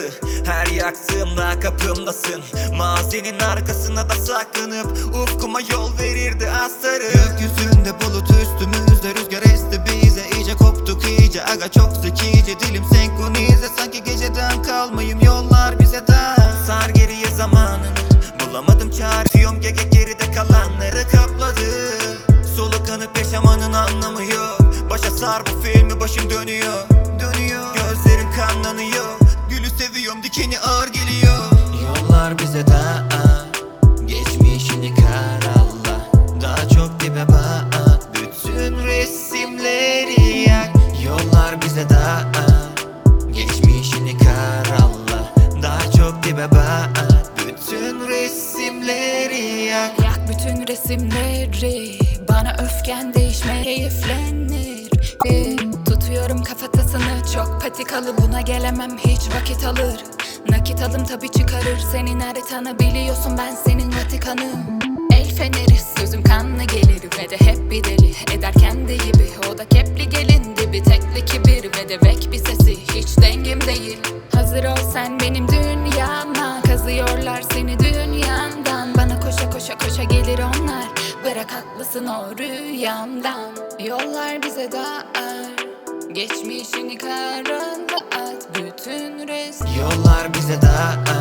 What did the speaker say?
Her yaktığımda kapımdasın. Mazinin arkasına da saklanıp ufkuma yol verirdi astarı. Gökyüzünde bulut üstümüzde, rüzgar esti bize. İyice koptuk iyice, aga çok zekice. Dilim senkronize, sanki geceden kalmayayım. Yollar bize dar. Sar geriye zamanını, bulamadım çare. Tüyom geride kalanları kapladı. Solukanıp yaşamanın anlamı yok. Başa sar bu filmi, başım dönüyor. Gözlerim kanlanıyor. Gülü seviyorum, dikeni ağır geliyor. Yollar bize dar, geçmişini kararla. Daha çok dibe bak, bütün resimleri yak. Yollar bize dar, geçmişini kararla. Daha çok dibe bak, bütün resimleri yak. Yak bütün resimleri, bana öfken değişme keyiflenir. Tutuyorum kafatasını, çok patikalı, buna gelemem hiç vakit alır. Nakit alım tabi çıkarır, senin haritanı biliyorsun, ben senin Vatikan'ım. El feneri, sözüm kanlı gelir ve de hep bir deli eder kendi gibi. O da kepli gelin dibi, tekli kibir ve de vek bir sesi, hiç dengim değil. Hazır ol sen benim dünyama, kazıyorlar seni dünyandan. Bana koşa koşa koşa gelir onlar, bırak haklısın o rüyamdan. Yollar bize dar, geçmişini karanlığa at, bütün resim. Yollar bize dar,